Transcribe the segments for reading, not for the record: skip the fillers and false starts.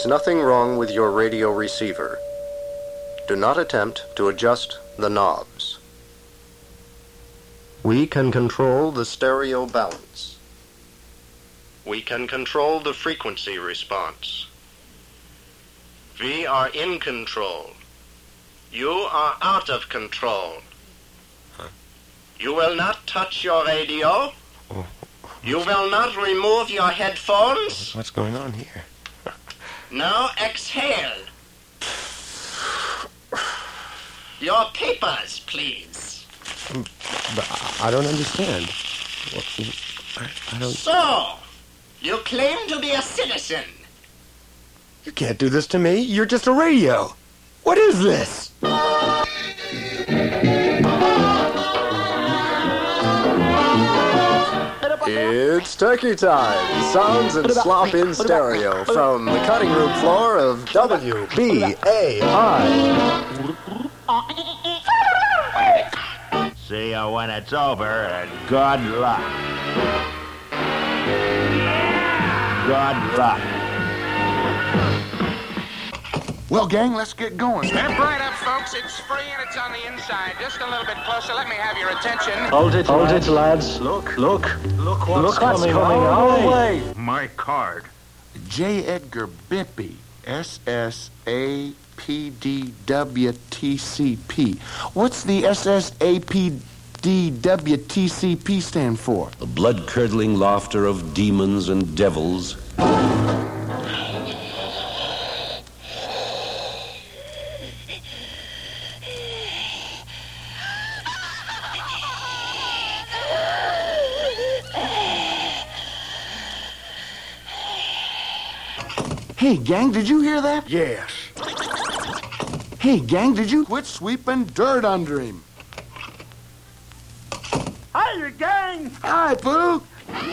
is nothing wrong with your radio receiver. Do not attempt to adjust the knobs. We can control the stereo balance. We can control the frequency response. We are in control. You are out of control. Huh? You will not touch your radio. Oh. You will not remove your headphones. What's going on here? Now exhale. Your papers, please. But I don't understand. I don't... So, you claim to be a citizen. You can't do this to me. You're just a radio. What is this? It's turkey time. Sounds and slop in stereo from the cutting room floor of WBAI. See you when it's over, and good luck. Good luck. Well, gang, let's get going. Step right up, folks. It's free and it's on the inside. Just a little bit closer. Let me have your attention. Hold it, lads. Look what's coming our way. My card. J. Edgar Bimpy, SSAPDWTCP. What's the SSAPDWTCP stand for? The blood-curdling laughter of demons and devils. Hey, gang, did you hear that? Yes. Hey, gang, did you quit sweeping dirt under him? Hiya, gang! Hi, Pooh.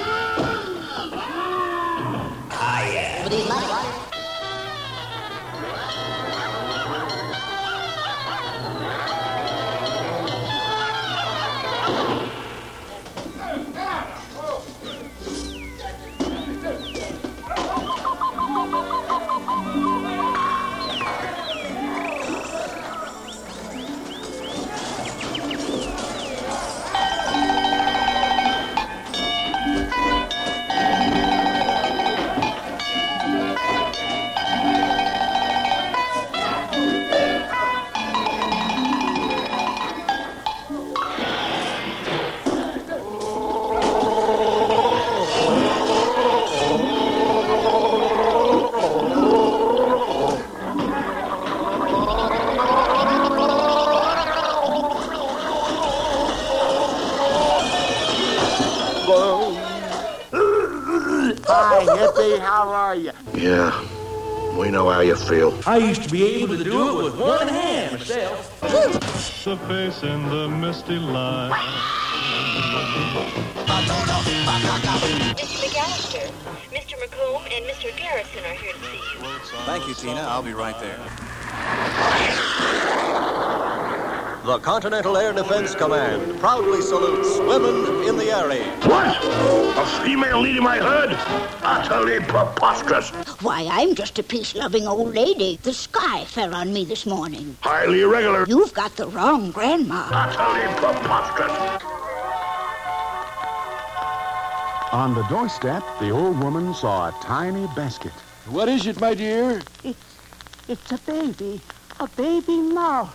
Hi, hippie, how are you? Yeah, we know how you feel. I used to be able to do it with one hand myself. The face in the misty light. Mr. McAllister, Mr. McComb, and Mr. Garrison are here to see you. Thank you, Tina. I'll be right there. The Continental Air Defense Command proudly salutes women in the Air Raid. What? A female leading my herd? Utterly preposterous. Why, I'm just a peace-loving old lady. The sky fell on me this morning. Highly irregular. You've got the wrong grandma. Utterly preposterous. On the doorstep, the old woman saw a tiny basket. What is it, my dear? It's a baby mouse.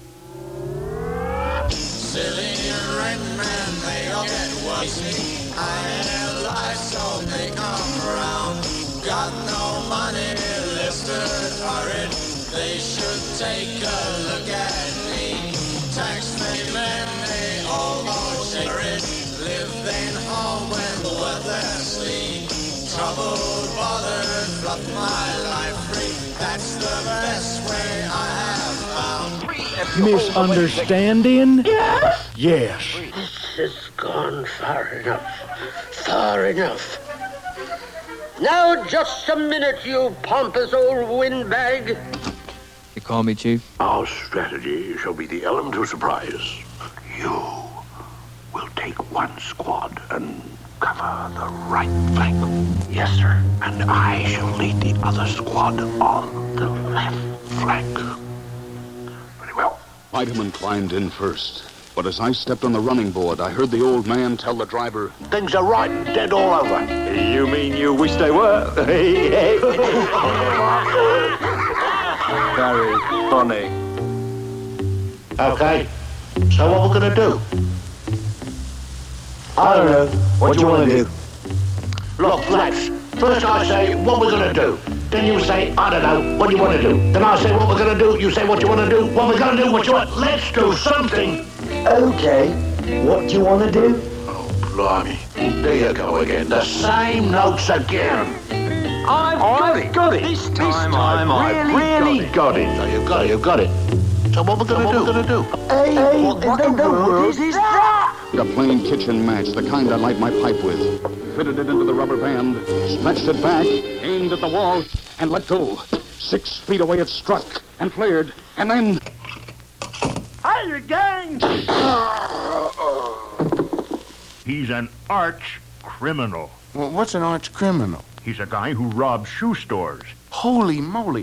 Silly red man, they all get wazzy. I ain't life, so they come around. Got no money, listed horrid. They should take a look at me. Tax me, man, they almost horrid. Live in home when worthlessly. Troubled, bothered, fluff my life free. That's the best way I have found. Misunderstanding? Yes? Yes. This has gone far enough. Far enough. Now, just a minute, you pompous old windbag. You call me, Chief? Our strategy shall be the element of surprise. You will take one squad and Cover the right flank. Yes, sir. And I shall lead the other squad on the left flank. Very well. Spiderman climbed in first. But as I stepped on the running board, I heard the old man tell the driver, "Things are right and dead all over." You mean you wish they were? Very funny. Okay, so what we're gonna do? I don't know. What do you want to do? Look, lads, first I say what we're gonna do. Then you say, I don't know, what do you want to do? Then I say what we're gonna do, you say what you want to do. What we're gonna do, what you want. Let's do something. Okay. What do you want to do? Oh, blimey. There you go again. The same notes again. I've got it. This time I've really got it. So you've got it. So what we're gonna do? Hey, what in the world is that? a plain kitchen match, the kind I light my pipe with. Fitted it into the rubber band, stretched it back, aimed at the wall, and let go. 6 feet away it struck and flared, and then... Hiya, gang! He's an arch criminal. Well, what's an arch criminal? He's a guy who robs shoe stores. Holy moly.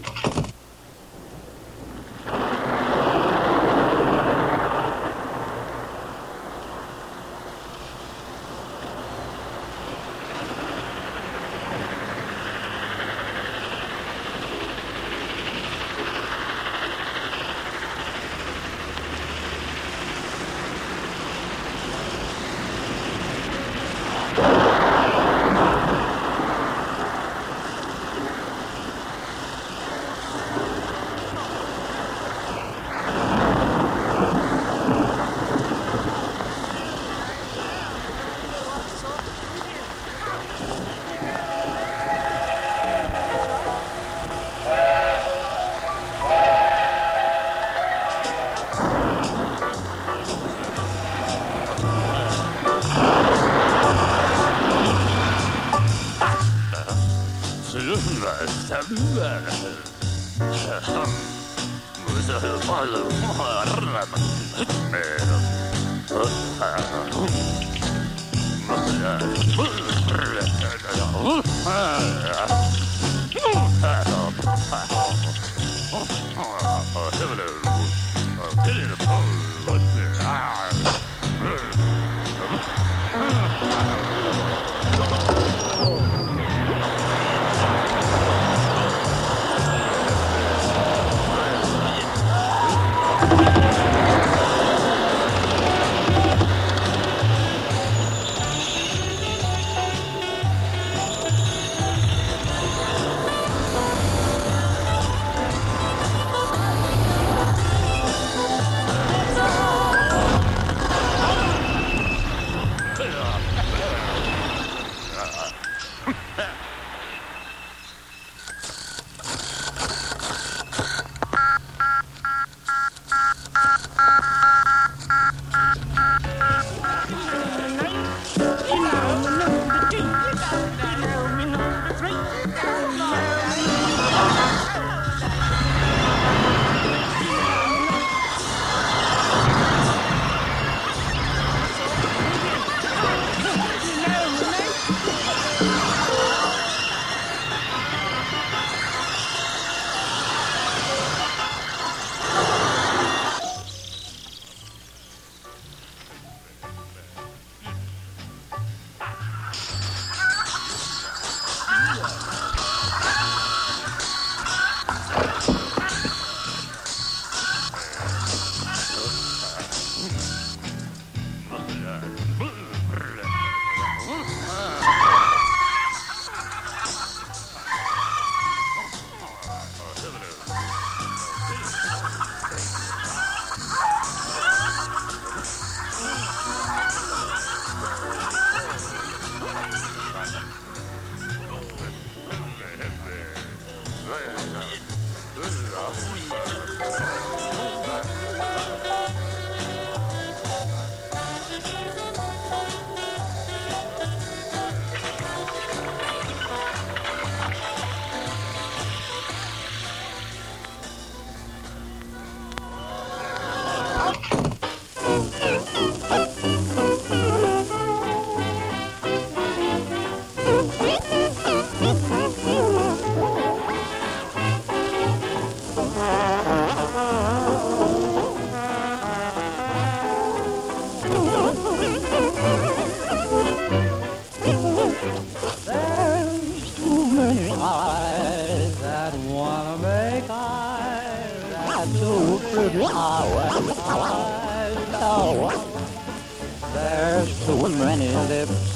There's too many lips.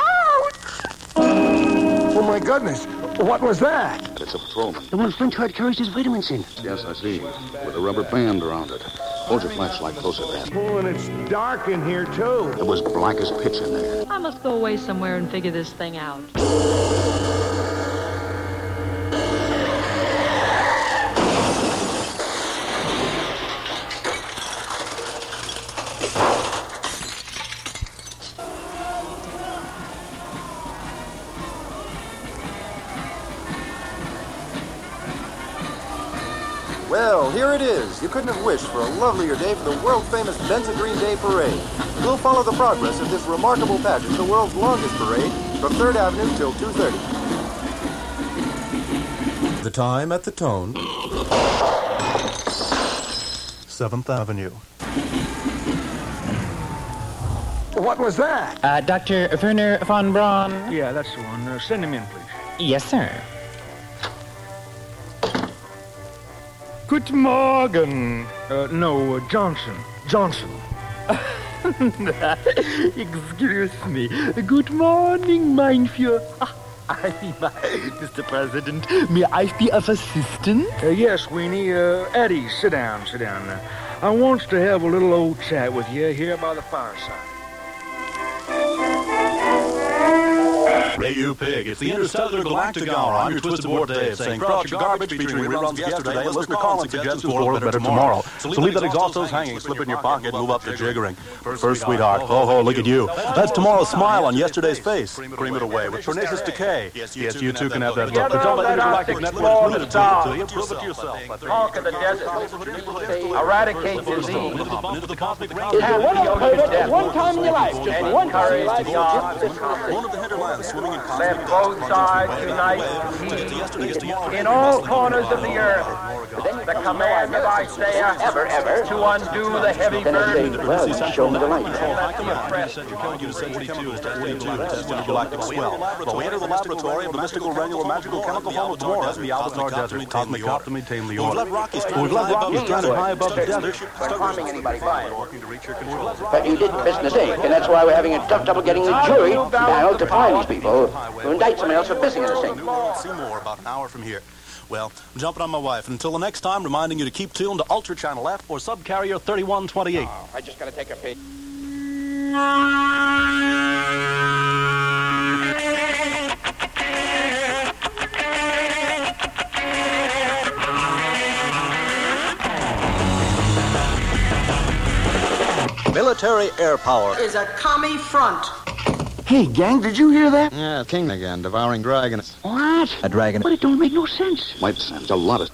Oh, my goodness. What was that? It's a patrolman. The one Flintheart carries his vitamins in. Yes, I see. With a rubber band around it. Hold your flashlight closer to that. Oh, and it's dark in here, too. It was black as pitch in there. I must go away somewhere and figure this thing out. Well, here it is. You couldn't have wished for a lovelier day for the world-famous Benson Green Day Parade. We'll follow the progress of this remarkable pageant, the world's longest parade, from 3rd Avenue till 2:30. The time at the tone. 7th Avenue. What was that? Dr. Werner von Braun. Yeah, that's the one. Send him in, please. Yes, sir. Guten Morgen. No, Johnson. Johnson. Excuse me. Good morning, mein Führer. Mr. President, may I be of assistance? Yes, Weenie. Eddie, sit down. I want to have a little old chat with you here by the fireside. Hey, you pig. It's the Interstellar Galactic Hour. I'm your Twisted Board Dave, saying crouch your garbage featuring reruns of yesterday. Listener Collins suggests the world better tomorrow. So leave that exhaust hose hanging, slip in your pocket, move up to jiggering. First, sweetheart. Ho, look at you. That's tomorrow's smile on yesterday's face. Cream it away with pernicious decay. Yes, you too can have that. The Television Galactic Network is limited to you. Prove it to yourself. Talk of the desert. Eradicate disease. One time in your life. Just one time in your life. One of the hinterlands swimming in Let both sides unite in all corners of the earth. The command of Isaiah ever to undo the heavy burden. Show me the light. Galactic swell. Well, we enter the laboratory of the mystical granular magical chemical home of tomorrow. The Albatar Desert. Cosmic optimy tame the order. We've let Rocky stranded high above the desert. Harming anybody by it. But you did business, eh? And that's why we're having a tough trouble getting the jury now to find these people who indict someone else for pissing in the sink. Seymour, about an hour from here. Well, I'm jumping on my wife. Until the next time, reminding you to keep tuned to Ultra Channel F or Subcarrier 3128. Oh, I just gotta take a peek. Military air power is a commie front. Hey, gang, did you hear that? Yeah, king again, devouring dragons. What? A dragon. But it don't make no sense. Might sense a lot of...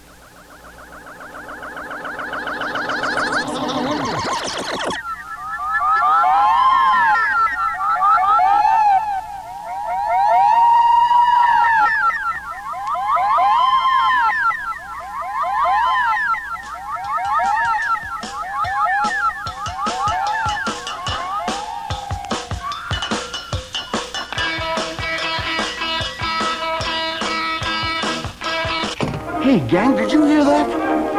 Hey, gang, did you hear that?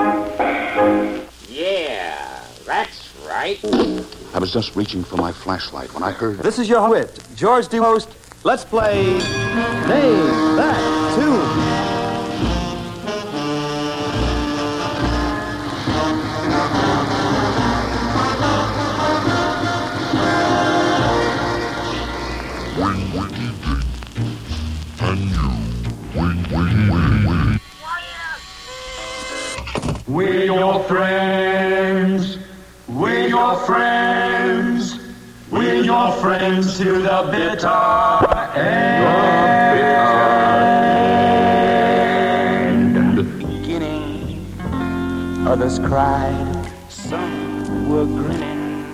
Yeah, that's right. I was just reaching for my flashlight when I heard... This is your wit, George DeHost. Let's play Name That Tune. We're your friends. We're your friends. We're your friends to the bitter end. Beginning, others cried, some were grinning.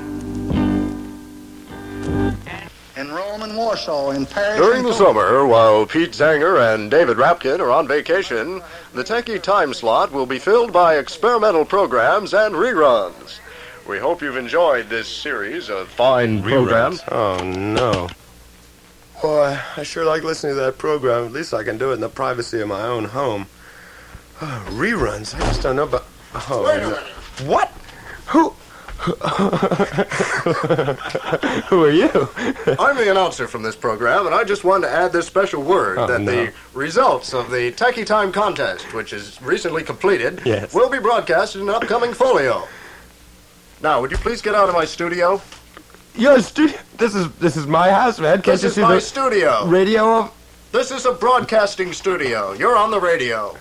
In Rome and Warsaw, in Paris... During the summer, while Pete Zanger and David Rapkin are on vacation, the Techie time slot will be filled by experimental programs and reruns. We hope you've enjoyed this series of fine programs. Oh, no. Boy, I sure like listening to that program. At least I can do it in the privacy of my own home. Oh, reruns? I just don't know about... Oh, Wait a minute. What? Who Who are you? I'm the announcer from this program, and I just wanted to add this special word the results of the Techie Time contest, which is recently completed, will be broadcast in an upcoming folio. Now, would you please get out of my studio? Your studio? This is my house, man. Can't you see my the studio. radio? This is a broadcasting studio. You're on the radio.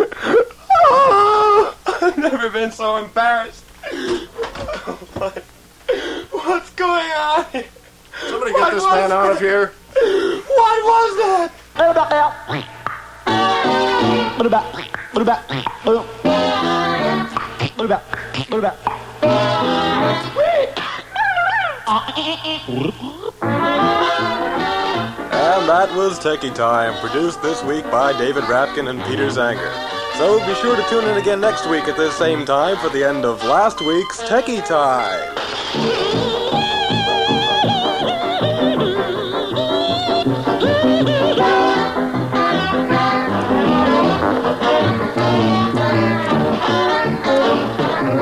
Oh, I've never been so embarrassed. What's going on? Somebody get this man out of here. What was that? And that was Techie Time, produced this week by David Rapkin and Peter Zanger. So be sure to tune in again next week at this same time for the end of last week's Techie Time.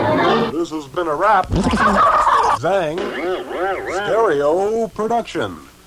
This has been a Rap Zang Stereo production.